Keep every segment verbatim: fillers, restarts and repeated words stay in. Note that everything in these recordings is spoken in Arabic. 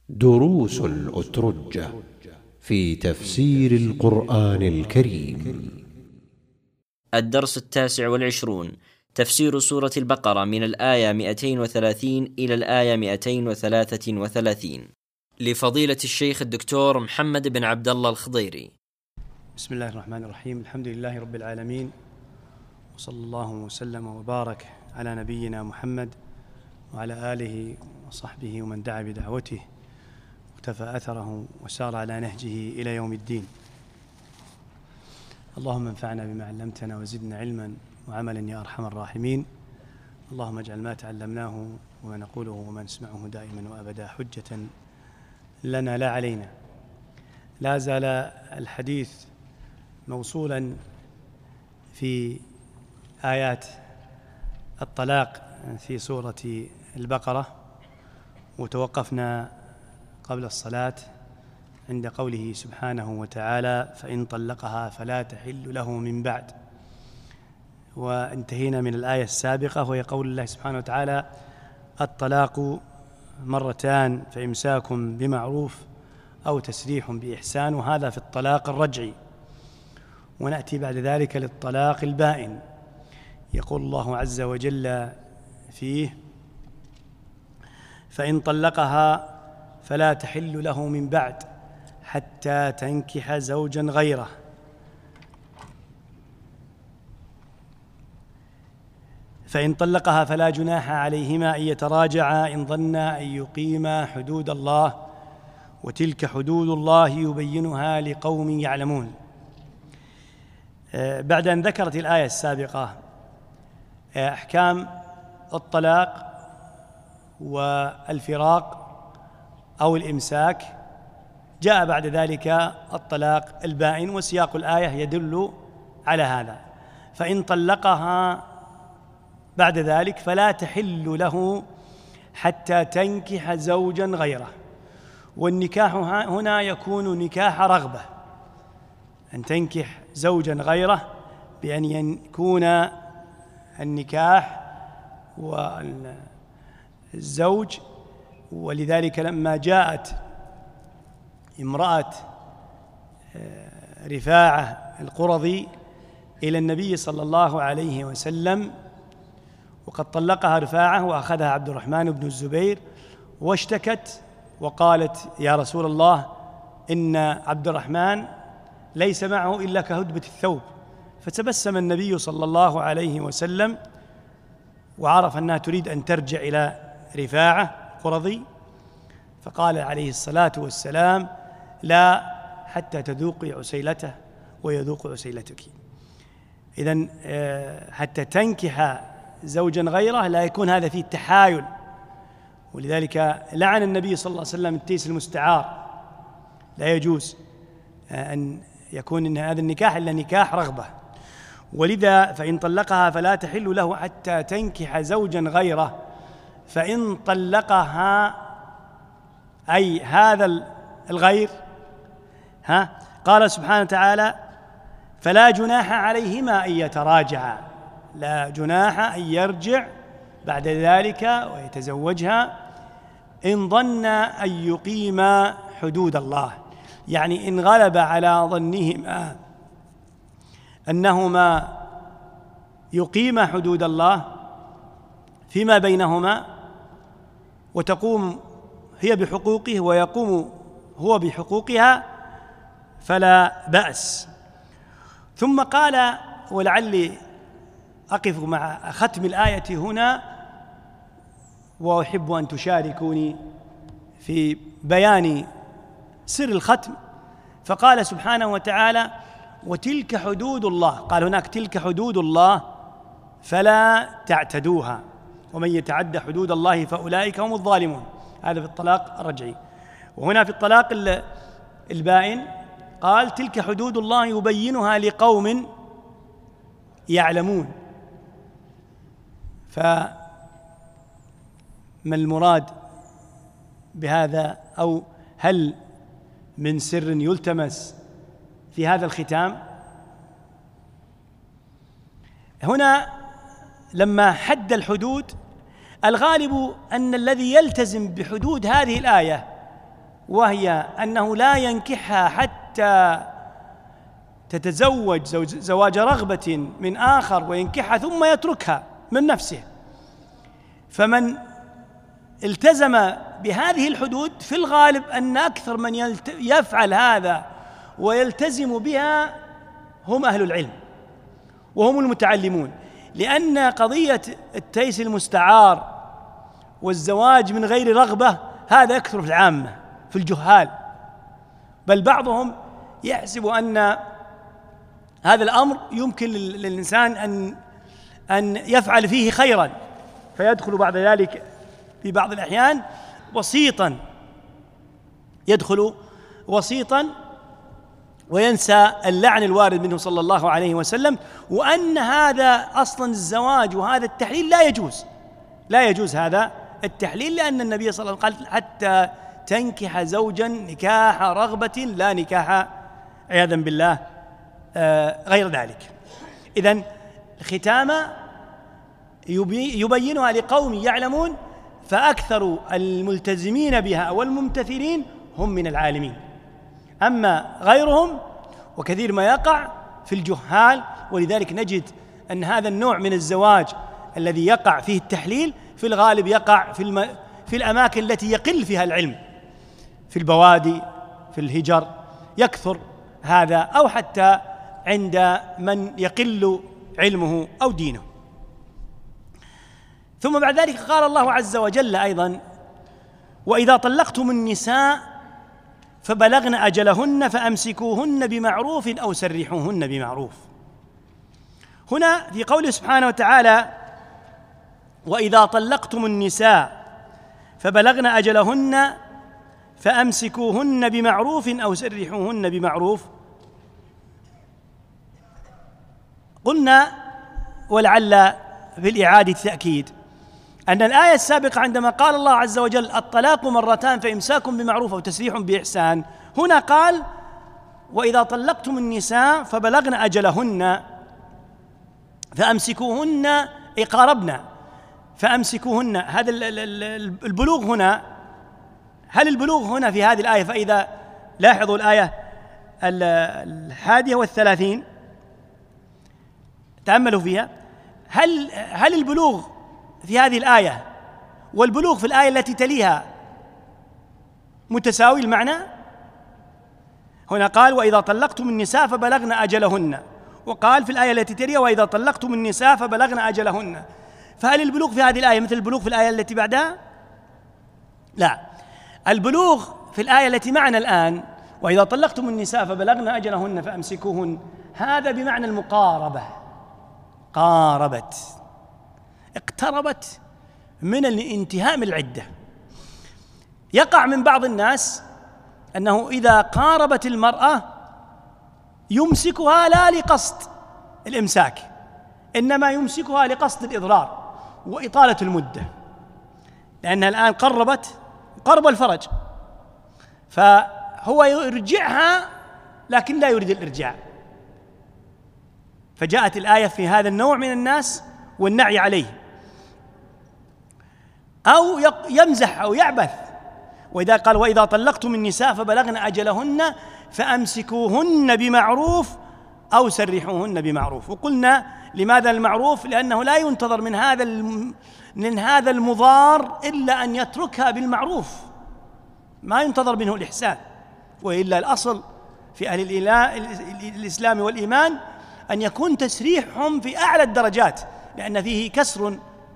دروس الأترجة في تفسير القرآن الكريم. الدرس التاسع والعشرون، تفسير سورة البقرة من الآية مئتين وثلاثين إلى الآية مئتين وثلاثة وثلاثين، لفضيلة الشيخ الدكتور محمد بن عبد الله الخضيري. بسم الله الرحمن الرحيم. الحمد لله رب العالمين، وصلى الله وسلم وبارك على نبينا محمد وعلى آله وصحبه ومن دعا بدعوته واقتفى أثره وسار على نهجه إلى يوم الدين. اللهم انفعنا بما علمتنا وزدنا علما وعملا يا أرحم الراحمين. اللهم اجعل ما تعلمناه وما نقوله وما نسمعه دائما وأبدا حجة لنا لا علينا. لا زال الحديث موصولا في آيات الطلاق في سورة البقرة، وتوقفنا قبل الصلاة عند قوله سبحانه وتعالى: فإن طلقها فلا تحل له من بعد. وانتهينا من الآية السابقة وهي قول الله سبحانه وتعالى: الطلاق مرتان فإمساك بمعروف أو تسريح بإحسان، وهذا في الطلاق الرجعي. ونأتي بعد ذلك للطلاق البائن. يقول الله عز وجل فيه: فإن طلقها فلا تحل له من بعد حتى تنكح زوجا غيره. فإن طلقها فلا جناح عليهما أن يتراجعا إن ظنا أن يقيما حدود الله، وتلك حدود الله يبينها لقوم يعلمون. بعد أن ذكرت الآية السابقة أحكام الطلاق والفراق أو الإمساك، جاء بعد ذلك الطلاق البائن، وسياق الآية يدل على هذا. فإن طلقها بعد ذلك فلا تحل له حتى تنكح زوجا غيره. والنكاح هنا يكون نكاح رغبة، أن تنكح زوجا غيره بأن يكون النكاح والزوج. ولذلك لما جاءت امرأة رفاعة القرظي إلى النبي صلى الله عليه وسلم، وقد طلقها رفاعة وأخذها عبد الرحمن بن الزبير، واشتكت وقالت: يا رسول الله، إن عبد الرحمن ليس معه إلا كهدبة الثوب. فتبسم النبي صلى الله عليه وسلم وعرف أنها تريد أن ترجع إلى رفاعة قرظي، فقال عليه الصلاة والسلام: لا، حتى تذوقي عسيلته ويذوق عسيلتك. إذن حتى تنكح زوجا غيره لا يكون هذا فيه التحايل. ولذلك لعن النبي صلى الله عليه وسلم التيس المستعار، لا يجوز أن يكون إن هذا النكاح إلا نكاح رغبة. ولذا فإن طلقها فلا تحل له حتى تنكح زوجا غيره. فإن طلقها أي هذا الغير، ها قال سبحانه وتعالى: فلا جناح عليهما أن يتراجعا. لا جناح أن يرجع بعد ذلك ويتزوجها إن ظن أن يقيما حدود الله، يعني إن غلب على ظنهما أنهما يقيما حدود الله فيما بينهما، وتقوم هي بحقوقه ويقوم هو بحقوقها، فلا بأس. ثم قال، ولعلي أقف مع ختم الآية هنا، وأحب أن تشاركوني في بيان سر الختم. فقال سبحانه وتعالى: وتلك حدود الله. قال هناك: تلك حدود الله فلا تعتدوها، ومن يتعد حدود الله فأولئك هم الظالمون. هذا في الطلاق الرجعي. وهنا في الطلاق البائن قال: تلك حدود الله يبينها لقوم يعلمون. فما المراد بهذا؟ أو هل من سر يلتمس في هذا الختام؟ هنا لما حد الحدود، الغالب أن الذي يلتزم بحدود هذه الآية وهي أنه لا ينكحها حتى تتزوج زواج رغبة من آخر وينكحها ثم يتركها من نفسه. فمن التزم بهذه الحدود في الغالب أن أكثر من يفعل هذا ويلتزم بها هم أهل العلم وهم المتعلمون، لأن قضية التيس المستعار والزواج من غير رغبة هذا يكثر في العامة في الجهال، بل بعضهم يحسب أن هذا الأمر يمكن للإنسان أن أن يفعل فيه خيرا، فيدخل بعد ذلك في بعض الأحيان وسيطا، يدخل وسيطا وينسى اللعن الوارد منه صلى الله عليه وسلم، وأن هذا أصلا الزواج وهذا التحليل لا يجوز، لا يجوز هذا التحليل، لأن النبي صلى الله عليه وسلم قال حتى تنكح زوجا نكاح رغبة لا نكاح عياذا بالله غير ذلك. إذن الختامة يبينها لقوم يعلمون، فأكثر الملتزمين بها والممتثلين هم من العالمين، أما غيرهم وكثير ما يقع في الجهال. ولذلك نجد أن هذا النوع من الزواج الذي يقع فيه التحليل في الغالب يقع في, الم... في الأماكن التي يقل فيها العلم، في البوادي، في الهجر يكثر هذا، أو حتى عند من يقل علمه أو دينه. ثم بعد ذلك قال الله عز وجل أيضا: وإذا طلقتم النساء فبلغن أجلهن فأمسكوهن بمعروف أو سرحوهن بمعروف. هنا في قوله سبحانه وتعالى: وإذا طلقتم النساء فبلغن أجلهن فأمسكوهن بمعروف أو سرحوهن بمعروف، قلنا ولعل بالإعادة تأكيد أن الآية السابقة عندما قال الله عز وجل الطلاق مرتان فإمساك بمعروف أو تسريح بإحسان، هنا قال وإذا طلقتم النساء فبلغن أجلهن فأمسكوهن أي قاربنا فأمسكوهن. هذا البلوغ هنا، هل البلوغ هنا في هذه الآية؟ فإذا لاحظوا الآية الحادية والثلاثين تأملوا فيها، هل هل البلوغ في هذه الآية والبلوغ في الآية التي تليها متساوي المعنى؟ هنا قال وإذا طلقتم النساء فبلغن أجلهن، وقال في الآية التي تليها وإذا طلقتم النساء فبلغن أجلهن، فهل البلوغ في هذه الآية مثل البلوغ في الآية التي بعدها؟ لا، البلوغ في الآية التي معنا الآن وإذا طلقتم النساء فبلغن أجلهن فأمسكوهن، هذا بمعنى المقاربة، قاربت، اقتربت من الانتهاء من العدة. يقع من بعض الناس أنه إذا قاربت المرأة يمسكها لا لقصد الإمساك، إنما يمسكها لقصد الإضرار وإطالة المدة، لأنها الآن قربت قرب الفرج، فهو يرجعها لكن لا يريد الإرجاع، فجاءت الآية في هذا النوع من الناس والنعي عليه، أو يمزح أو يعبث. وإذا قال وإذا طلقتم النساء فبلغن أجلهن فأمسكوهن بمعروف أو سرحوهن بمعروف. وقلنا لماذا المعروف؟ لأنه لا ينتظر من هذا من هذا المضار إلا أن يتركها بالمعروف، ما ينتظر منه الإحسان، وإلا الأصل في أهل الإسلام والإيمان أن يكون تسريحهم في أعلى الدرجات، لأن فيه كسر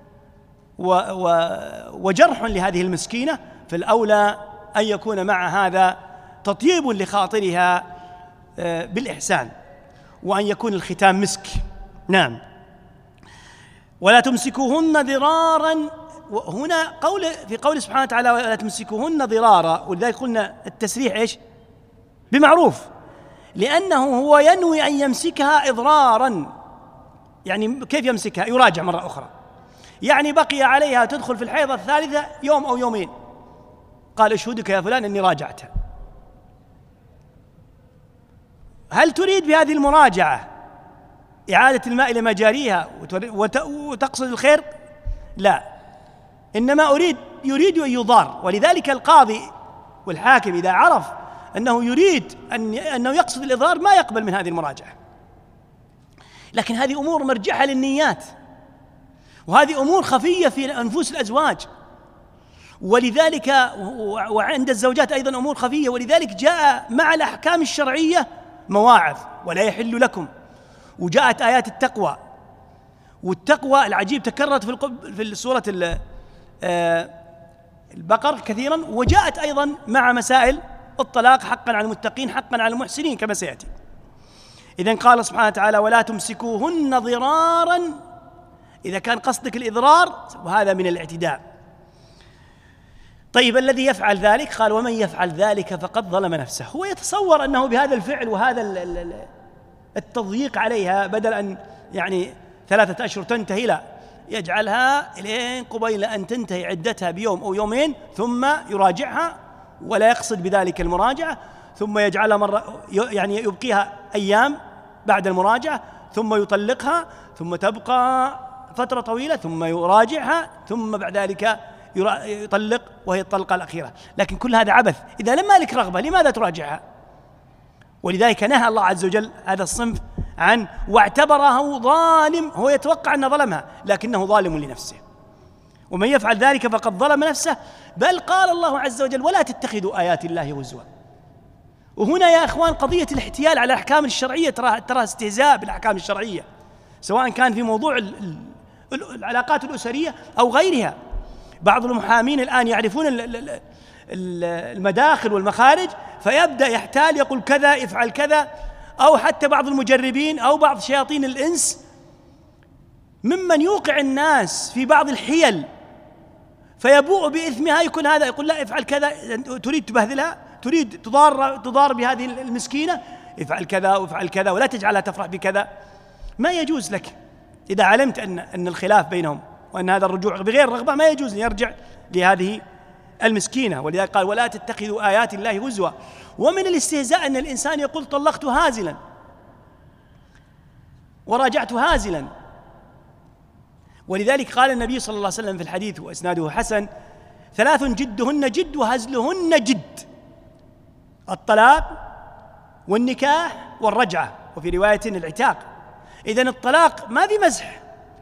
وجرح لهذه المسكينة، فالأولى أن يكون مع هذا تطيب لخاطرها بالإحسان، وأن يكون الختام مسك. نعم. ولا تمسكوهن ضرارا، هنا قول في قول سبحانه وتعالى ولا تمسكوهن ضرارا، ولذلك قلنا التسريح إيش؟ بمعروف، لأنه هو ينوي أن يمسكها إضرارا. يعني كيف يمسكها؟ يراجع مرة أخرى، يعني بقي عليها تدخل في الحيضة الثالثة يوم أو يومين، قال أشهدك يا فلان أني راجعتها. هل تريد بهذه المراجعة إعادة الماء إلى مجاريها وتقصد الخير؟ لا، إنما أريد يريد أن يضار. ولذلك القاضي والحاكم إذا عرف أنه يريد أن أنه يقصد الإضرار ما يقبل من هذه المراجعة. لكن هذه أمور مرجعها للنيات، وهذه أمور خفية في أنفس الأزواج، ولذلك وعند الزوجات أيضا أمور خفية، ولذلك جاء مع الأحكام الشرعية مواعظ ولا يحل لكم، وجاءت آيات التقوى. والتقوى العجيب تكررت في في سورة البقرة كثيرا، وجاءت أيضا مع مسائل الطلاق حقا على المتقين حقا على المحسنين كما سيأتي. إذن قال سبحانه وتعالى: ولا تمسكوهن ضرارا، إذا كان قصدك الإضرار وهذا من الاعتداء. طيب الذي يفعل ذلك، قال: ومن يفعل ذلك فقد ظلم نفسه. هو يتصور أنه بهذا الفعل وهذا التضييق عليها بدل أن يعني ثلاثة أشهر تنتهي، لا، يجعلها إلين قبيل أن تنتهي عدتها بيوم أو يومين ثم يراجعها، ولا يقصد بذلك المراجعة، ثم يجعلها مرة يعني يبقيها أيام بعد المراجعة ثم يطلقها، ثم تبقى فترة طويلة ثم يراجعها، ثم بعد ذلك يطلق وهي الطلقة الأخيرة. لكن كل هذا عبث. إذا لم لك رغبة لماذا تراجعها؟ ولذلك نهى الله عز وجل هذا الصنف عنه واعتبره ظالم. هو يتوقع أنه ظلمها لكنه ظالم لنفسه. ومن يفعل ذلك فقد ظلم نفسه. بل قال الله عز وجل: ولا تتخذوا آيات الله هزوا. وهنا يا إخوان قضية الاحتيال على الأحكام الشرعية ترى ترى استهزاء بالأحكام الشرعية، سواء كان في موضوع العلاقات الأسرية أو غيرها. بعض المحامين الآن يعرفون المداخل والمخارج، فيبدأ يحتال يقول كذا افعل كذا، أو حتى بعض المجربين أو بعض شياطين الإنس ممن يوقع الناس في بعض الحيل فيبوء بإثمها، يكون هذا يقول لا افعل كذا، تريد تبهذلها، تريد تضار تضار بهذه المسكينة، افعل كذا وافعل كذا ولا تجعلها تفرح بكذا. ما يجوز لك إذا علمت أن أن الخلاف بينهم وأن هذا الرجوع بغير رغبة ما يجوز أن يرجع لهذه المسكينة. ولذلك قال: ولا تتخذوا آيات الله هزوا. ومن الاستهزاء أن الإنسان يقول: طلقت هازلا وراجعت هازلا. ولذلك قال النبي صلى الله عليه وسلم في الحديث وإسناده حسن: ثلاث جدهن جد وهزلهن جد: الطلاق والنكاح والرجعة، وفي رواية العتاق. إذن الطلاق ما في مزح،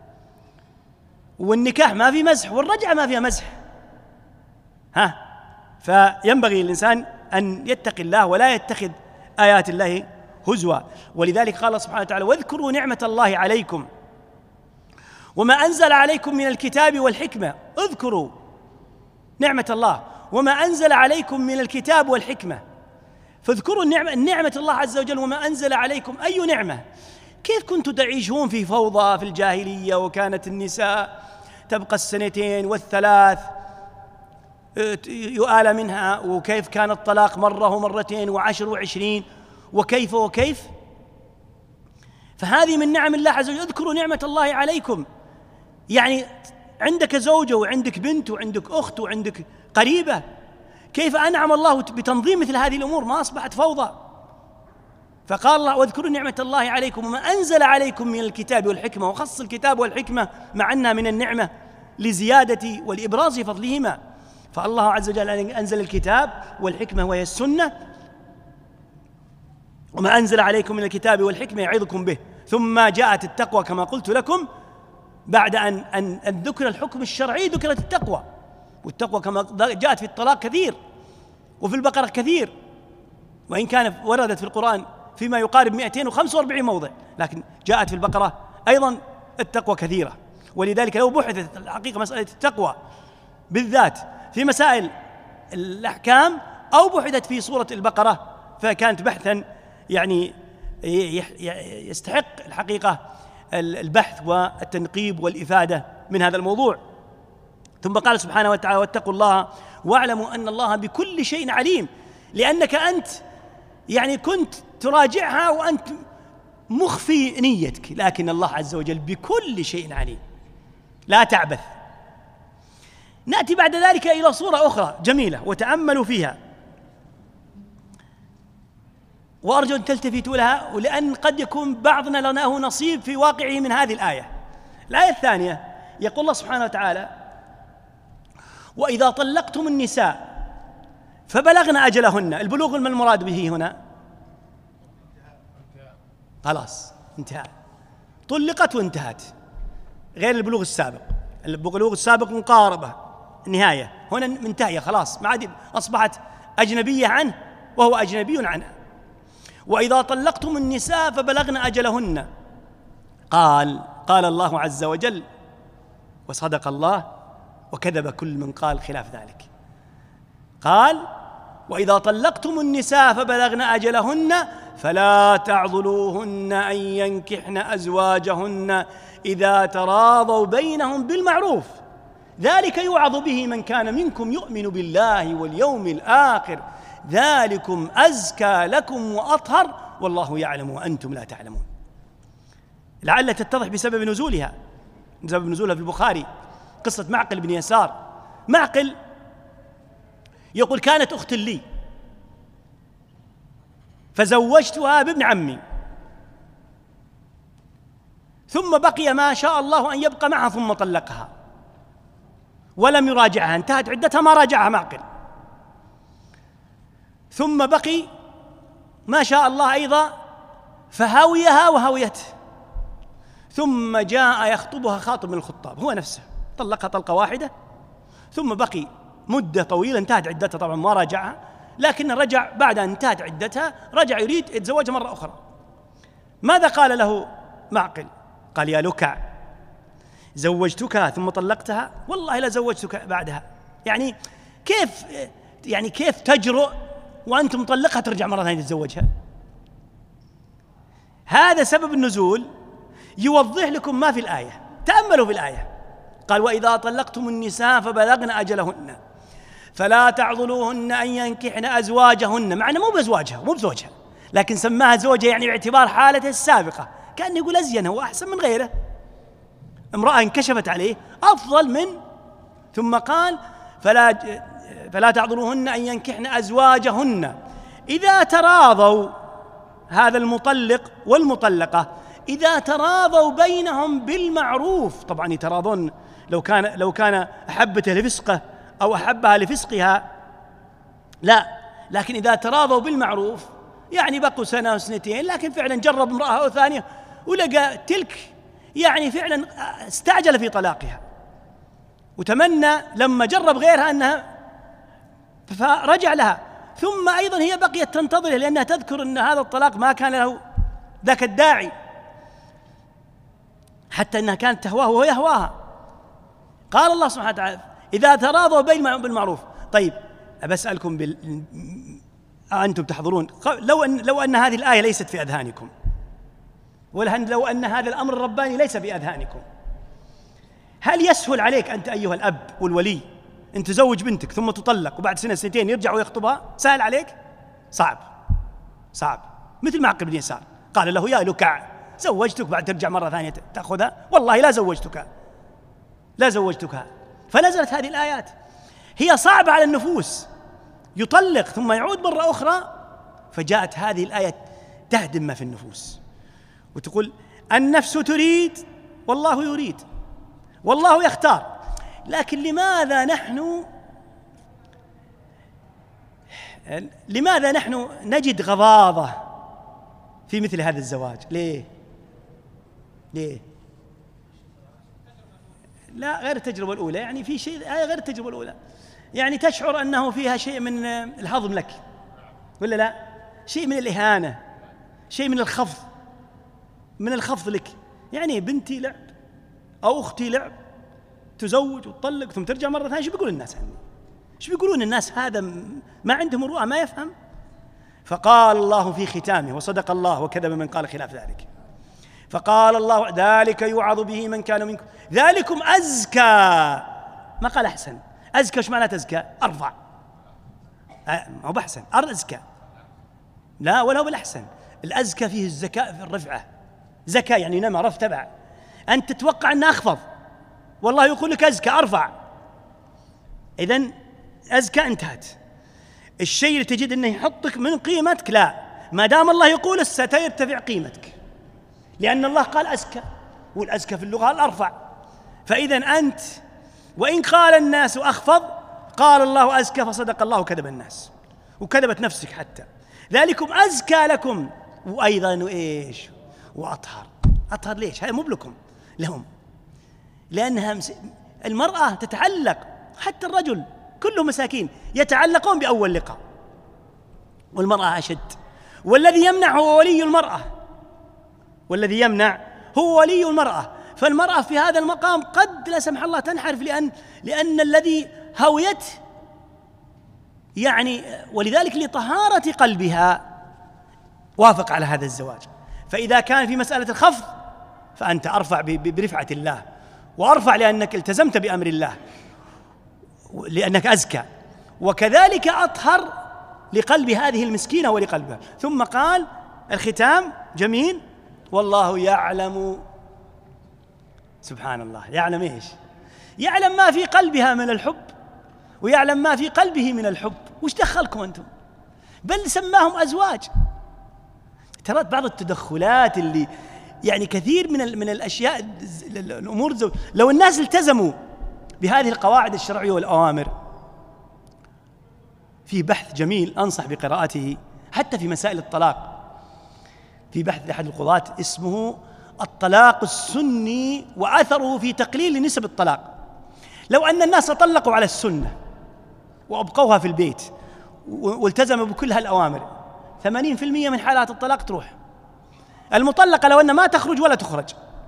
والنكاح ما في مزح، والرجعة ما فيها مزح. ها فينبغي الإنسان أن يتقي الله ولا يتخذ آيات الله هزوا. ولذلك قال سبحانه وتعالى: واذكروا نعمة الله عليكم وما أنزل عليكم من الكتاب والحكمة. اذكروا نعمة الله وما أنزل عليكم من الكتاب والحكمة. فاذكروا النعمة, النعمة الله عز وجل وما أنزل عليكم. أي نعمة؟ كيف كنتم تعيشون في فوضى في الجاهلية، وكانت النساء تبقى السنتين والثلاث يؤال منها، وكيف كان الطلاق مرة ومرتين وعشر وعشرين، وكيف وكيف. فهذه من نعم الله عز وجل. اذكروا نعمة الله عليكم، يعني عندك زوجة وعندك بنت وعندك أخت وعندك قريبة، كيف أنعم الله بتنظيم مثل هذه الأمور، ما أصبحت فوضى. فقال الله: واذكروا نعمة الله عليكم وما أنزل عليكم من الكتاب والحكمة. وخص الكتاب والحكمة مع أنها من النعمة لزيادة والإبراز فضلهما. فالله عز وجل أنزل الكتاب والحكمة وهي السنة، وما أنزل عليكم من الكتاب والحكمة يعظكم به. ثم جاءت التقوى كما قلت لكم، بعد أن أن أن ذكر الحكم الشرعي ذكرت التقوى. والتقوى كما جاءت في الطلاق كثير وفي البقرة كثير، وإن كان وردت في القرآن فيما يقارب مئتين وخمسة وأربعين موضع، لكن جاءت في البقرة أيضا التقوى كثيرة. ولذلك لو بحثت الحقيقة مسألة التقوى بالذات في مسائل الأحكام أو بحثت في سورة البقرة فكانت بحثا يعني يستحق الحقيقة البحث والتنقيب والإفادة من هذا الموضوع. ثم قال سبحانه وتعالى: واتقوا الله واعلموا أن الله بكل شيء عليم. لأنك أنت يعني كنت تراجعها وأنت مخفي نيتك، لكن الله عز وجل بكل شيء عليم، لا تعبث. نأتي بعد ذلك إلى صورة أخرى جميلة وتأملوا فيها، وأرجو أن تلتفتوا لها، ولأن قد يكون بعضنا لناه نصيب في واقعه من هذه الآية. الآية الثانية يقول الله سبحانه وتعالى: وإذا طلقتم النساء فبلغن أجلهن. البلوغ ما المراد به هنا؟ خلاص انتهى، طلقت وانتهت، غير البلوغ السابق. البلوغ السابق مقاربة النهاية، هنا منتهية خلاص، ما عاد أصبحت أجنبية عنه وهو أجنبي عنها. وإذا طلقتم النساء فبلغن أجلهن، قال قال الله عز وجل، وصدق الله وكذب كل من قال خلاف ذلك، قال وإذا طلقتم النساء فبلغن أجلهن فلا تعضلوهن أن ينكحن أزواجهن إذا تراضوا بينهم بالمعروف، ذلك يوعظ به من كان منكم يؤمن بالله واليوم الآخر، ذلكم أزكى لكم وأطهر والله يعلم وأنتم لا تعلمون. لعل تتضح بسبب نزولها، بسبب نزولها في البخاري، قصة معقل بن يسار. معقل يقول كانت أخت لي فزوجتها بابن عمي، ثم بقي ما شاء الله أن يبقى معها ثم طلقها ولم يراجعها، انتهت عدتها ما راجعها معقل، ثم بقي ما شاء الله أيضا فهويها وهويته، ثم جاء يخطبها خاطب من الخطاب هو نفسه، طلقها طلقة واحدة، ثم بقي مدة طويلة انتهت عدتها، طبعا ما راجعها، لكن رجع بعد أن انتهت عدتها، رجع يريد يتزوجها مرة أخرى. ماذا قال له معقل؟ قال يا لكع، زوجتك ثم طلقتها؟ والله لا زوجتك بعدها. يعني كيف يعني كيف تجرؤ وأنت مطلقها ترجع مرة ثانية تتزوجها؟ هذا سبب النزول يوضح لكم ما في الآية. تأملوا في الآية، قال وإذا طلقتم النساء فبلغن أجلهن فلا تعضلوهن أن ينكحن أزواجهن، معنى مو بأزواجها مو بزوجها، لكن سماها زوجها يعني باعتبار حالته السابقة، كأنه يقول أزينه وأحسن من غيره، امرأة انكشفت عليه أفضل من، ثم قال فلا فلا تعضلوهن أن ينكحن أزواجهن إذا تراضوا، هذا المطلق والمطلقة إذا تراضوا بينهم بالمعروف. طبعا يتراضون، لو كان لو كان أحبته لفسقه أو أحبها لفسقها لا، لكن إذا تراضوا بالمعروف يعني بقوا سنة وسنتين، لكن فعلا جرب امرأة أو ثانية ولقى تلك يعني فعلا استعجل في طلاقها، وتمنى لما جرب غيرها أنها فرجع لها، ثم أيضا هي بقيت تنتظره لأنها تذكر أن هذا الطلاق ما كان له ذاك الداعي، حتى أنها كانت تهواه وهو يهواها. قال الله سبحانه وتعالى إذا تراضوا بينهم بالمعروف. طيب أبسألكم بال... أنتم تحضرون، لو أن لو أن هذه الآية ليست في أذهانكم، ولو أن هذا الأمر الرباني ليس في أذهانكم، هل يسهل عليك أنت أيها الأب والولي أن تزوج بنتك ثم تطلق وبعد سنة سنتين يرجع ويخطبها؟ سهل عليك؟ صعب صعب. مثل معقل بن يسار قال له يا لكع، زوجتك بعد ترجع مرة ثانية تأخذها؟ والله لا زوجتك لا زوجتك. فنزلت هذه الآيات، هي صعبة على النفوس، يطلق ثم يعود مرة أخرى، فجاءت هذه الآية تهدم ما في النفوس وتقول النفس تريد والله يريد والله يختار. لكن لماذا نحن لماذا نحن نجد غضاضة في مثل هذا الزواج؟ ليه؟ ليه؟ لا، غير التجربة الأولى، يعني في شيء غير التجربة الأولى، يعني تشعر أنه فيها شيء من الهضم لك ولا لا؟ شيء من الإهانة، شيء من الخفض من الخفض لك. يعني بنتي لعب أو أختي لعب، تزوج وتطلق ثم ترجع مرة ثانية، شو بيقول الناس عني؟ شو بيقولون الناس؟ هذا ما عندهم رؤى، ما يفهم. فقال الله في ختامه وصدق الله وكذب من قال خلاف ذلك، فقال الله ذلك يوعظ به من كان منكم ذلكم أزكى، ما قال أحسن. أزكى وش معنى أزكى؟ أرفع، ما هو بأحسن، أزكى لا ولا هو بالأحسن. الأزكى فيه الزكاء في الرفعة، زكاة يعني نما رفتبع، أنت تتوقع أنه أخفض، والله يقول لك أزكى أرفع. إذن أزكى انتهت. الشيء اللي تجد أنه يحطك من قيمتك، لا، ما دام الله يقول سترتفع قيمتك، لأن الله قال أزكى، والأزكى في اللغة الأرفع. فإذن أنت وإن قال الناس أخفض، قال الله أزكى فصدق الله وكذب الناس. وكذبت نفسك حتى، ذلكم أزكى لكم وأيضا إيش وأطهر. أطهر ليش؟ هذا مو لكم، لهم، لأنها المرأة تتعلق، حتى الرجل كلهم مساكين يتعلقون بأول لقاء، والمرأة أشد. والذي يمنع هو ولي المرأة، والذي يمنع هو ولي المرأة. فالمرأة في هذا المقام قد لا سمح الله تنحرف، لأن لأن الذي هويت يعني، ولذلك لطهارة قلبها وافق على هذا الزواج. فإذا كان في مسألة الخفض فأنت أرفع برفعة الله، وأرفع لأنك التزمت بأمر الله، لأنك أزكى، وكذلك أطهر لقلب هذه المسكينة ولقلبها. ثم قال الختام جميل، والله يعلم. سبحان الله، يعلم إيش؟ يعلم ما في قلبها من الحب، ويعلم ما في قلبه من الحب. وش دخلكم أنتم؟ بل سماهم أزواج. ترى بعض التدخلات اللي يعني كثير من من الأشياء الأمور الزوج، لو الناس التزموا بهذه القواعد الشرعية والأوامر. في بحث جميل أنصح بقراءته حتى في مسائل الطلاق، في بحث أحد القضاة اسمه الطلاق السني وأثره في تقليل نسب الطلاق. لو أن الناس طلقوا على السنة وأبقوها في البيت والتزموا بكل هالأوامر، ثمانين بالمئة من حالات الطلاق تروح. المطلقة لو أن ما تخرج ولا تخرج،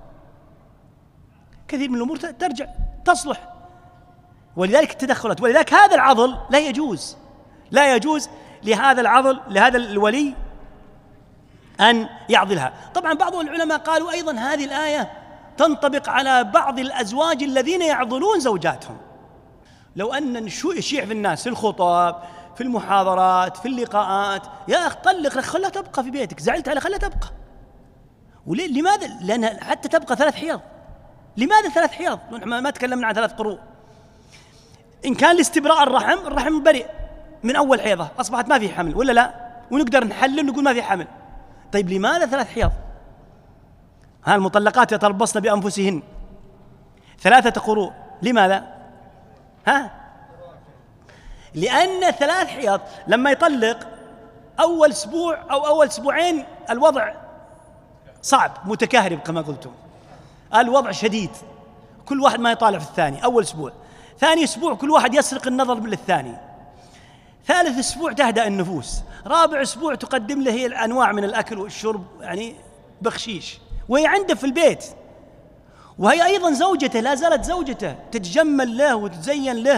كثير من الأمور ترجع تصلح. ولذلك التدخلات، ولذلك هذا العضل لا يجوز، لا يجوز لهذا العضل لهذا الولي أن يعضلها. طبعا بعض العلماء قالوا أيضا هذه الآية تنطبق على بعض الأزواج الذين يعضلون زوجاتهم. لو أن يشيع في الناس في الخطب، في المحاضرات، في اللقاءات، يا أخ طلق، خلها تبقى في بيتك، زعلت على خلها تبقى. ولماذا؟ لأنها حتى تبقى ثلاث حيض. لماذا ثلاث حيض؟ ما تكلمنا عن ثلاث قروء. إن كان لاستبراء الرحم، الرحم برئ من أول حيضة، أصبحت ما في حمل ولا لا؟ ونقدر نحلل نقول ما في حمل. طيب لماذا ثلاث حيض؟ ها المطلقات يتربصن بأنفسهن ثلاثة قروء، لماذا؟ ها؟ لأن ثلاث حيض لما يطلق أول أسبوع أو أول أسبوعين الوضع صعب متكهرب كما قلتم، الوضع شديد، كل واحد ما يطالع في الثاني. أول أسبوع، ثاني أسبوع كل واحد يسرق النظر للثاني، ثالث أسبوع تهدأ النفوس، رابع أسبوع تقدم له الأنواع من الأكل والشرب يعني بخشيش، وهي عنده في البيت، وهي أيضا زوجته، لا زالت زوجته، تتجمل له وتزين له.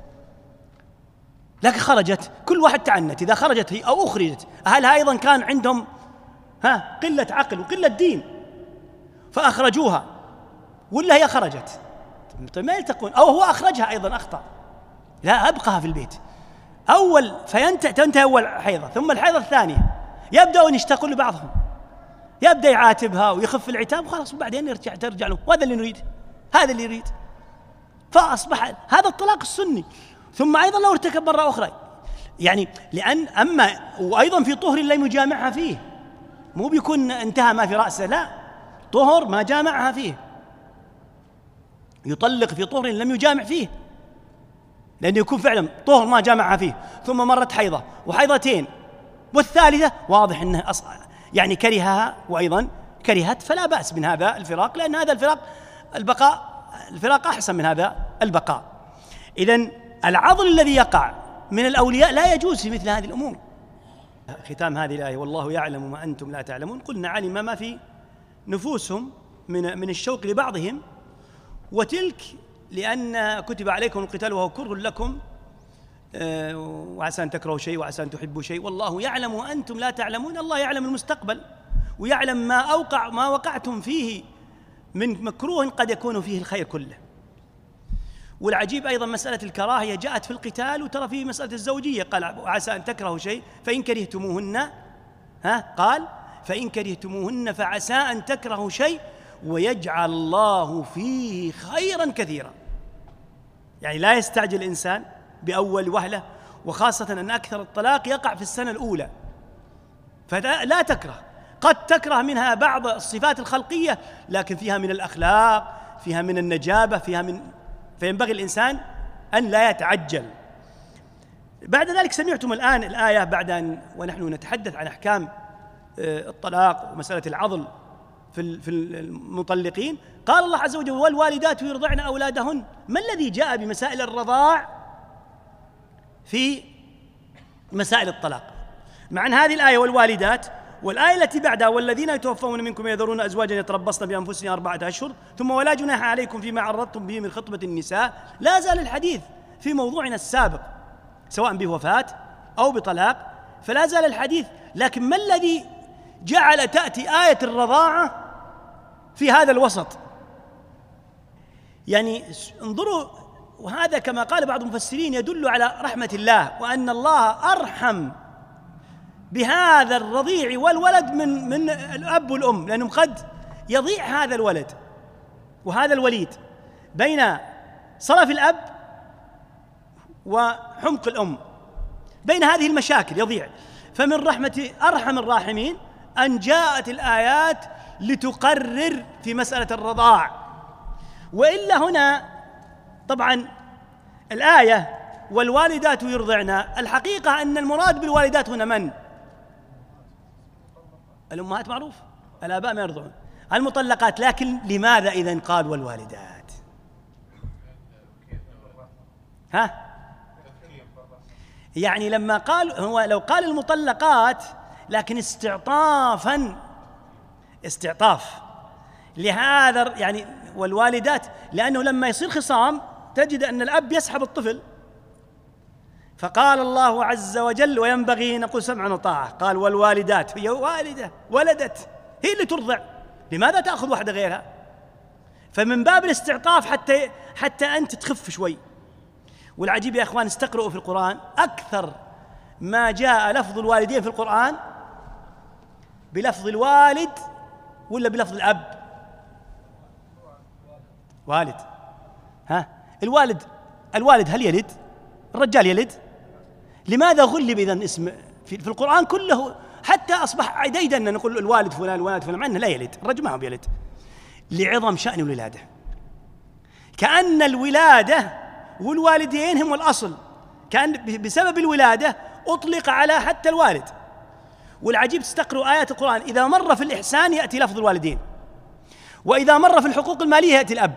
لكن خرجت، كل واحد تعنت إذا خرجت هي أو أخرجت. أهلها أيضا كان عندهم ها قلة عقل وقلة دين فأخرجوها، ولا هي خرجت ما يلتقون، أو هو أخرجها أيضا أخطأ، لا أبقها في البيت. أول فينتهي تنتهي أول حيضة، ثم الحيضة الثانية يبدأون يشتاقون لبعضهم، يبدأ يعاتبها ويخف العتاب وخلاص، وبعدين يرجع ترجع له، وهذا اللي نريد، هذا اللي يريد. فأصبح هذا الطلاق السني. ثم أيضا لو ارتكب مرة أخرى يعني، لأن أما وأيضا في طهر لم يجامعها فيه، مو بيكون انتهى ما في رأسه، لا، طهر ما جامعها فيه، يطلق في طهر لم يجامع فيه، لأنه يكون فعلا طهر ما جامعها فيه، ثم مرت حيضة وحيضتين، والثالثة واضح أنه أص... يعني كرهها وأيضا كرهت، فلا بأس من هذا الفراق، لأن هذا الفراق البقاء الفراق أحسن من هذا البقاء. إذن العضل الذي يقع من الأولياء لا يجوز في مثل هذه الأمور. ختام هذه الآية، والله يعلم ما أنتم لا تعلمون. قلنا علم ما في نفوسهم من من الشوق لبعضهم، وتلك لأن كتب عليكم القتال وهو كره لكم، وعسى أن تكرهوا شيء وعسى أن تحبوا شيء، والله يعلم وأنتم لا تعلمون. الله يعلم المستقبل ويعلم ما أوقع ما وقعتم فيه من مكروه قد يكون فيه الخير كله. والعجيب أيضا مسألة الكراهية جاءت في القتال، وترى فيه مسألة الزوجية، قال عسى أن تكرهوا شيء فإن كرهتموهن، ها قال فإن كرهتموهن فعسى أن تكرهوا شيء ويجعل الله فيه خيرا كثيرا. يعني لا يستعجل الإنسان بأول وهلة، وخاصة أن أكثر الطلاق يقع في السنة الأولى، فلا تكره، قد تكره منها بعض الصفات الخلقية، لكن فيها من الأخلاق، فيها من النجابة، فيها من فينبغي الإنسان أن لا يتعجل. بعد ذلك سمعتم الآن الآية بعد أن ونحن نتحدث عن أحكام الطلاق ومسألة العضل في في المطلقين، قال الله عز وجل والوالدات يرضعن أولادهن. ما الذي جاء بمسائل الرضاع في مسائل الطلاق؟ مع أن هذه الآية والوالدات والآية التي بعدها والذين يتوفون منكم يذرون أزواجا يتربصن بأنفسهن أربعة أشهر ثم ولا جناح عليكم فيما عرضتم به من خطبة النساء، لا زال الحديث في موضوعنا السابق سواء بوفاة أو بطلاق، فلا زال الحديث. لكن ما الذي جعل تأتي آية الرضاعة في هذا الوسط؟ يعني انظروا، وهذا كما قال بعض المفسرين يدل على رحمة الله وأن الله أرحم بهذا الرضيع والولد من من الأب والأم، لأنهم قد يضيع هذا الولد وهذا الوليد بين صلف الأب وحمق الأم، بين هذه المشاكل يضيع. فمن رحمة أرحم الراحمين أن جاءت الآيات لتقرر في مسألة الرضاع. وإلا هنا طبعا الآية والوالدات يرضعن، الحقيقة أن المراد بالوالدات هنا من؟ الأمهات معروف، الآباء ما يرضعون، المطلقات. لكن لماذا إذن قال والوالدات؟ ها؟ يعني لما قال هو لو قال المطلقات لكن استعطافا استعطاف لهذا يعني والوالدات، لأنه لما يصير خصام تجد أن الأب يسحب الطفل، فقال الله عز وجل وينبغي نقول سمعا وطاعة، قال والوالدات، هي والدة ولدت هي اللي ترضع، لماذا تأخذ واحدة غيرها؟ فمن باب الاستعطاف حتى حتى أنت تخف شوي. والعجيب يا أخوان استقرأوا في القرآن أكثر ما جاء لفظ الوالدين في القرآن بلفظ الوالد ولا بلفظ الأب؟ والد. ها الوالد الوالد هل يلد؟ الرجال يلد؟ لماذا غلب إذن اسم في, في القرآن كله حتى أصبح عديدا أن نقول الوالد فلان الوالد فلان، مع أنه لا يلد، الرجل ما هو يلد، لعظم شأن الولادة، كأن الولادة والوالدين هم الأصل، كأن بسبب الولادة أطلق على حتى الوالد. والعجيب تستقرأ آيات القرآن إذا مر في الإحسان يأتي لفظ الوالدين، وإذا مر في الحقوق المالية يأتي الأب.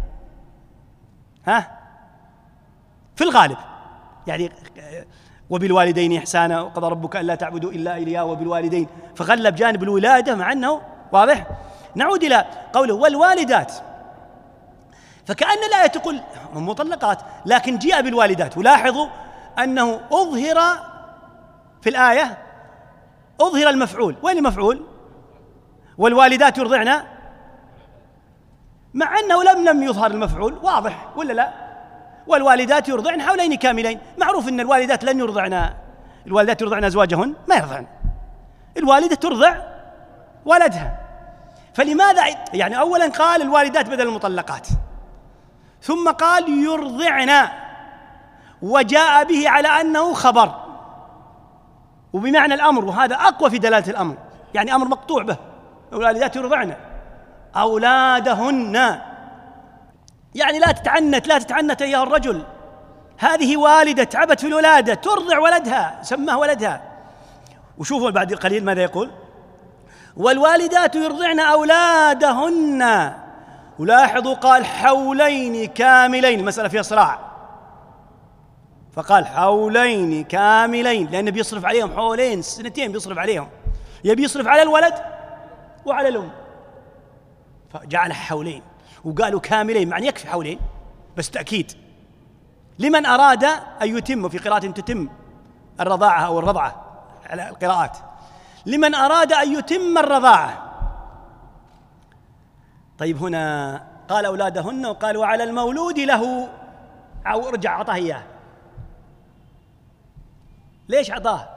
ها في الغالب يعني وبالوالدين إحسانا وقضى ربك ألا تعبدوا إلا إياه وبالوالدين، فغلب جانب الولادة مع أنه واضح. نعود إلى قوله والوالدات، فكأن الآية تقول مطلقات لكن جاء بالوالدات. ولاحظوا أنه أظهر في الآية أظهر المفعول. وين المفعول؟ والوالدات يرضعن، مع أنه لم لم يظهر المفعول، واضح ولا لا؟ والوالدات يرضعن حولين كاملين، معروف أن الوالدات لن يرضعن، الوالدات يرضعن أزواجهن ما يرضعن، الوالدة ترضع ولدها. فلماذا يعني أولا قال الوالدات بدل المطلقات، ثم قال يرضعن وجاء به على أنه خبر وبمعنى الأمر، وهذا أقوى في دلالة الأمر، يعني أمر مقطوع به. الوالدات يرضعن أولادهن، يعني لا تتعنت لا تتعنت أيها الرجل، هذه والدة تعبت في الولادة ترضع ولدها، سماه ولدها. وشوفوا بعد قليل ماذا يقول؟ والوالدات يرضعن أولادهن. ولاحظوا قال حولين كاملين، المسألة فيها صراع، فقال حولين كاملين لأنه بيصرف عليهم حولين سنتين، بيصرف عليهم، يبي يصرف على الولد وعلى الأم، فجعل حولين وقالوا كاملين، معنى يكفي حولين بس تأكيد لمن أراد أن يتم، في قراءة تتم الرضاعة أو الرضعة على القراءات، لمن أراد أن يتم الرضاعة. طيب هنا قال أولادهن وقال وعلى المولود له، أو ارجع عطاه إياه، ليش عطاه؟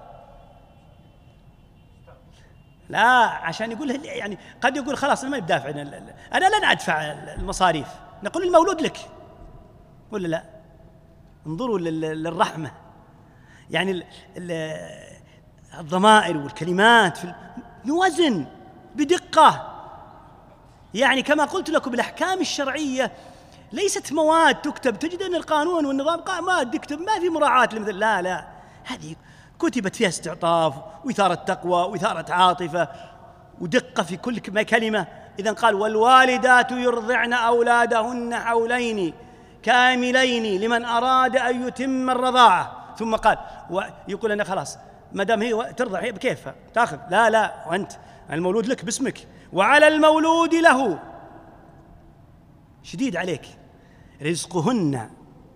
لا عشان يقول يعني قد يقول خلاص ما يدافع، أنا لن أدفع المصاريف، نقول المولود لك ولا لا؟ انظروا للرحمة، يعني الضمائر والكلمات نوزن بدقة، يعني كما قلت لكم الأحكام الشرعية ليست مواد تكتب، تجد أن القانون والنظام مواد تكتب ما في مراعاة لمثل، لا لا هذه كتبت فيها استعطاف وإثارة تقوى وإثارة عاطفة ودقة في كل كلمة. إذن قال والوالدات يرضعن أولادهن حولين كاملين لمن أراد أن يتم الرضاعة. ثم قال ويقول أنا خلاص ما دام هي ترضع هي بكيفها تأخذ، لا لا وأنت المولود لك باسمك وعلى المولود له، شديد عليك، رزقهن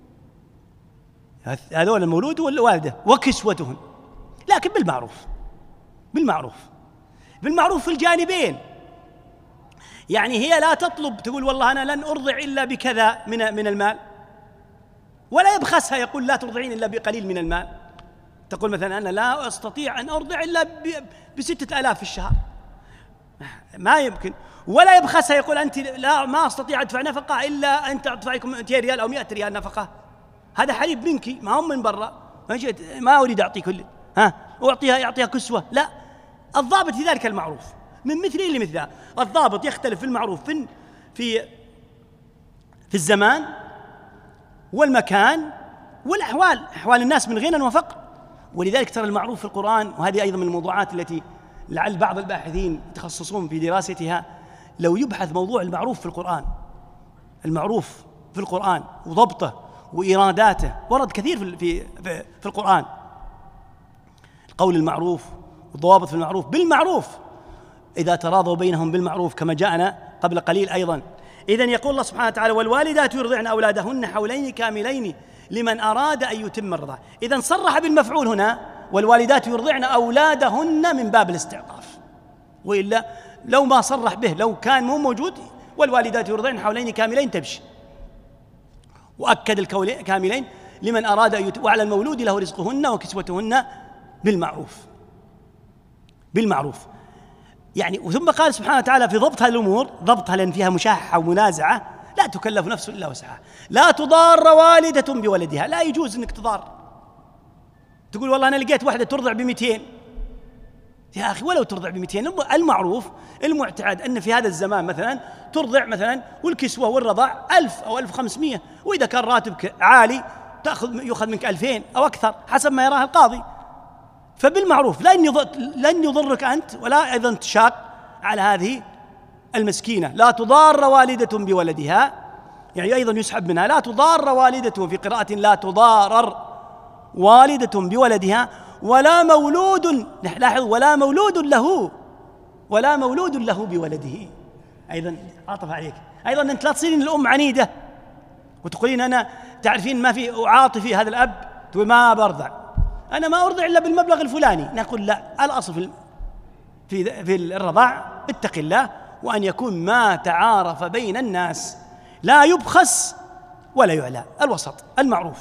هذول المولود والوالدة وكسوتهن، لكن بالمعروف بالمعروف بالمعروف في الجانبين. يعني هي لا تطلب تقول والله أنا لن أرضع إلا بكذا من من المال، ولا يبخسها يقول لا ترضعين إلا بقليل من المال. تقول مثلا أنا لا أستطيع أن أرضع إلا بستة آلاف في الشهر، ما يمكن. ولا يبخسها يقول أنت لا ما أستطيع أدفع نفقة إلا أن تدفعكم مئتين ريال أو مئة ريال نفقة، هذا حليب منك ما هم من برا، ما أريد أعطي كل ها أعطيها يعطيها كسوة، لا. الضابط في ذلك المعروف من مثله لمثله. الضابط يختلف في المعروف في في في الزمان والمكان والأحوال، أحوال الناس من غنى وفقر. ولذلك ترى المعروف في القرآن، وهذه أيضا من الموضوعات التي لعل بعض الباحثين يتخصصون في دراستها، لو يبحث موضوع المعروف في القرآن، المعروف في القرآن وضبطه وإيراداته، ورد كثير في في في القرآن قول المعروف والضوابط في المعروف. بالمعروف إذا تراضوا بينهم بالمعروف كما جاءنا قبل قليل أيضا. إذن يقول الله سبحانه وتعالى والوالدات يرضعن أولادهن حولين كاملين لمن أراد أن يتم الرضاعة. إذن صرح بالمفعول هنا والوالدات يرضعن أولادهن من باب الاستعطاف، وإلا لو ما صرح به لو كان مو موجود والوالدات يرضعن حولين كاملين تمشي. وأكد الكولين كاملين لمن أراد أن يتم، وعلى المولود له رزقهن وكسوتهن بالمعروف بالمعروف يعني. وثم قال سبحانه وتعالى في ضبط هذه الأمور، ضبطها لأن فيها مشاحة ومنازعة، لا تكلف نفس إلا وسعها، لا تضار والدة بولدها، لا يجوز أنك تضار. تقول والله أنا لقيت واحدة ترضع بمئتين، يا أخي ولو ترضع بمئتين، المعروف المعتعد أن في هذا الزمان مثلا ترضع مثلا والكسوة والرضاع ألف أو ألف وخمسمائة، وإذا كان راتبك عالي تأخذ يأخذ منك ألفين أو أكثر حسب ما يراه القاضي. فبالمعروف لن يضر لن يضرك أنت ولا أيضا تشاق على هذه المسكينة. لا تضار والدة بولدها، يعني أيضا يسحب منها لا تضار والدة، في قراءة لا تضارر والدة بولدها ولا مولود، لاحظ ولا مولود له ولا مولود له بولده. أيضا عاطف عليك أيضا أنت لا تصيرين الأم عنيدة وتقولين أنا تعرفين ما في عاطفي هذا الأب، تقول ما برضع، أنا ما أرضع إلا بالمبلغ الفلاني. نقول لا، الأصل في في في الرضاع اتق الله، وأن يكون ما تعارف بين الناس، لا يبخس ولا يعلى، الوسط المعروف.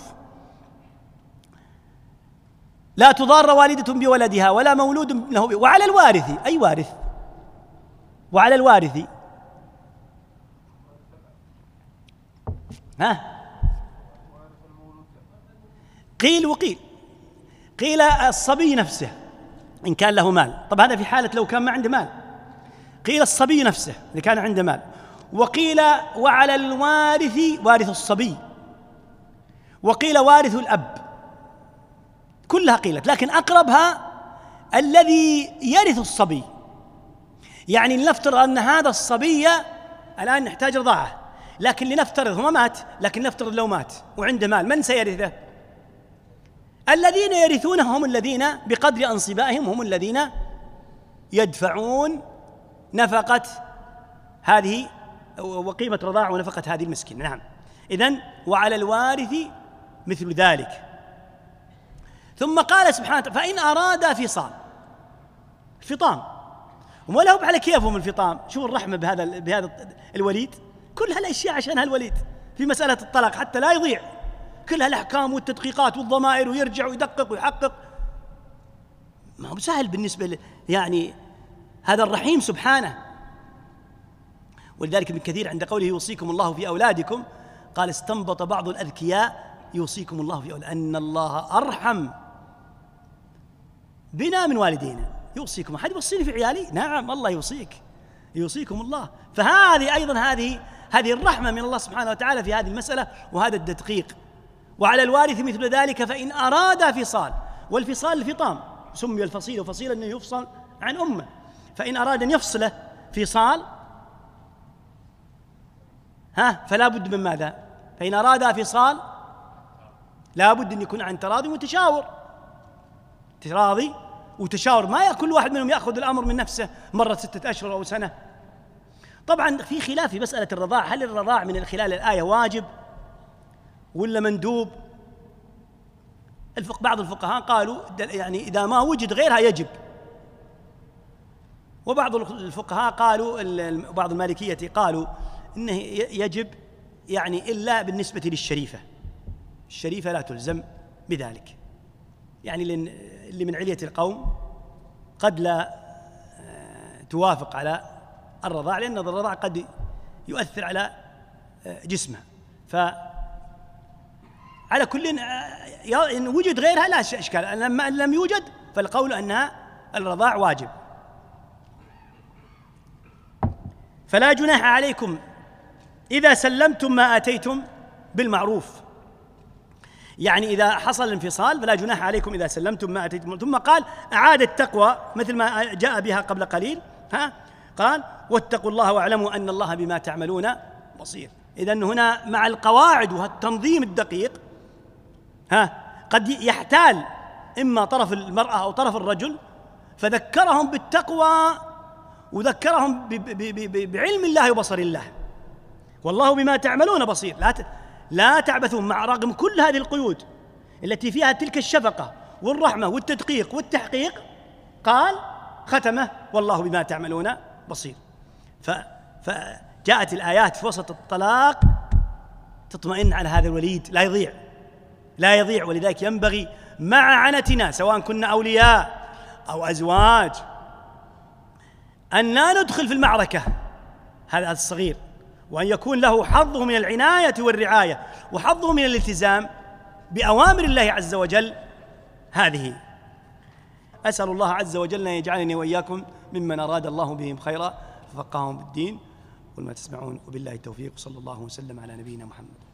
لا تضار والدة بولدها ولا مولود له، وعلى الوارث، أي وارث؟ وعلى الوارث ها قيل وقيل. قيل الصبي نفسه إن كان له مال، طب هذا في حالة لو كان ما عنده مال. قيل الصبي نفسه إذا كان عنده مال، وقيل وعلى الوارث وارث الصبي، وقيل وارث الأب، كلها قيلت، لكن أقربها الذي يرث الصبي. يعني لنفترض أن هذا الصبي الآن نحتاج رضاعة، لكن لنفترض هو مات، لكن نفترض لو مات وعنده مال، من سيرثه؟ الذين يرثونه هم الذين بقدر أنصبائهم هم الذين يدفعون نفقة هذه وقيمة رضاعة ونفقة هذه المسكين. نعم، إذن وعلى الوارث مثل ذلك. ثم قال سبحانه فإن أرادا فصال، الفطام ولا هو على كيفهم الفطام. شوف الرحمة بهذا بهذا الوليد، كل هالأشياء عشان هالوليد في مسألة الطلاق حتى لا يضيع، كل هالأحكام والتدقيقات والضمائر، ويرجع ويدقق ويحقق، ما هو سهل بالنسبة ل... يعني هذا الرحيم سبحانه. ولذلك ابن كثير عند قوله يوصيكم الله في أولادكم قال استنبط بعض الأذكياء يوصيكم الله في أولادكم أن الله أرحم بنا من والدينا. يوصيكم، أحد يوصيني في عيالي؟ نعم الله يوصيك، يوصيكم الله. فهذه أيضا هذه هذه الرحمة من الله سبحانه وتعالى في هذه المسألة وهذا التدقيق. وعلى الوارث مثل ذلك فإن أرادا فصال، والفصال الفطام، سمي الفصيل فصيلا أنه يفصل عن أمه، فإن أراد أن يفصله فصال ها فلا بد من ماذا؟ فإن أراد فصال لا بد أن يكون عن تراضي وتشاور، تراضي وتشاور، ما كل واحد منهم يأخذ الأمر من نفسه مرة ستة أشهر أو سنة. طبعا في خلاف في مسألة الرضاع، هل الرضاع من خلال الآية واجب ولا مندوب؟ بعض الفقهاء قالوا يعني إذا ما وجد غيرها يجب، وبعض الفقهاء قالوا بعض المالكية قالوا إنه يجب يعني إلا بالنسبة للشريفة، الشريفة لا تلزم بذلك، يعني اللي من علية القوم قد لا توافق على الرضاع، لأن الرضاع قد يؤثر على جسمه. فعلى كل إن وجد غيرها لا إشكال، لما لم يوجد فالقول أنها الرضاع واجب. فلا جناح عليكم إذا سلمتم ما آتيتم بالمعروف، يعني إذا حصل الانفصال فلا جناح عليكم إذا سلمتم ما آتيتم. ثم قال أعاد التقوى مثل ما جاء بها قبل قليل، ها قال واتقوا الله واعلموا أن الله بما تعملون بصير. إذن هنا مع القواعد والتنظيم الدقيق ها قد يحتال إما طرف المرأة أو طرف الرجل، فذكرهم بالتقوى وذكرهم بعلم الله وبصر الله، والله بما تعملون بصير. لا لا تعبثون، مع رغم كل هذه القيود التي فيها تلك الشفقة والرحمة والتدقيق والتحقيق، قال ختمه والله بما تعملون بصير. فجاءت الآيات في وسط الطلاق تطمئن على هذا الوليد، لا يضيع لا يضيع ولذلك ينبغي مع عنتنا سواء كنا أولياء أو أزواج أن لا ندخل في المعركة هذا الصغير، وأن يكون له حظه من العناية والرعاية وحظه من الالتزام بأوامر الله عز وجل هذه. أسأل الله عز وجل أن يجعلني وإياكم ممن أراد الله بهم خيرا ففقههم بالدين. قل ما تسمعون وبالله التوفيق، صلى الله وسلم على نبينا محمد.